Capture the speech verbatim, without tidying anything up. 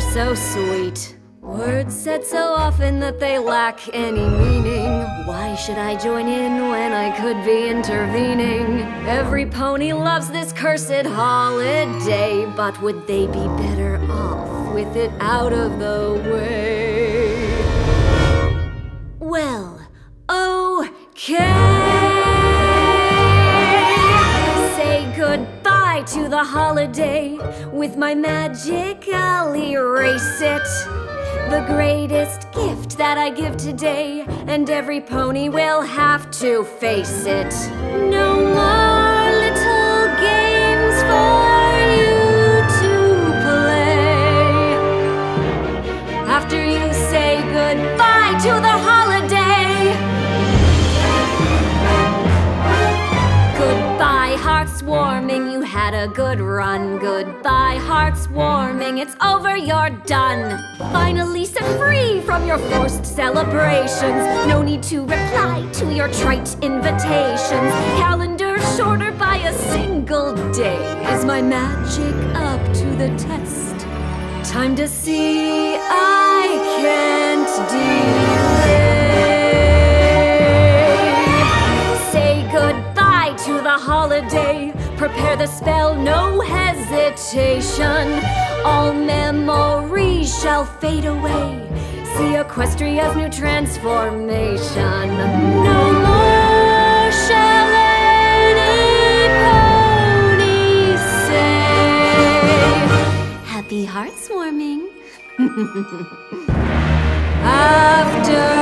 so sweet. Words said so often that they lack any meaning. Why should I join in when I could be intervening? Every pony loves this cursed holiday, but would they be better off with it out of the way? Well, okay. Say goodbye to the holiday. With my magic, I'll erase it. The greatest gift that I give today, and every pony will have to face it. No more little games for you to play. After you say goodbye to the holiday. Goodbye, hearts warming, you had a good run. Goodbye, hearts warming, it's over, you're done. Finally set free from your forced celebrations. No need to reply to your trite invitations. Calendar shorter by a single day. Is my magic up to the test? Time to see I can't delay. Say goodbye to the holiday. Prepare the spell, no hesitation. All memories shall fade away. See Equestria's new transformation. No more shall any pony say, happy hearts warming. After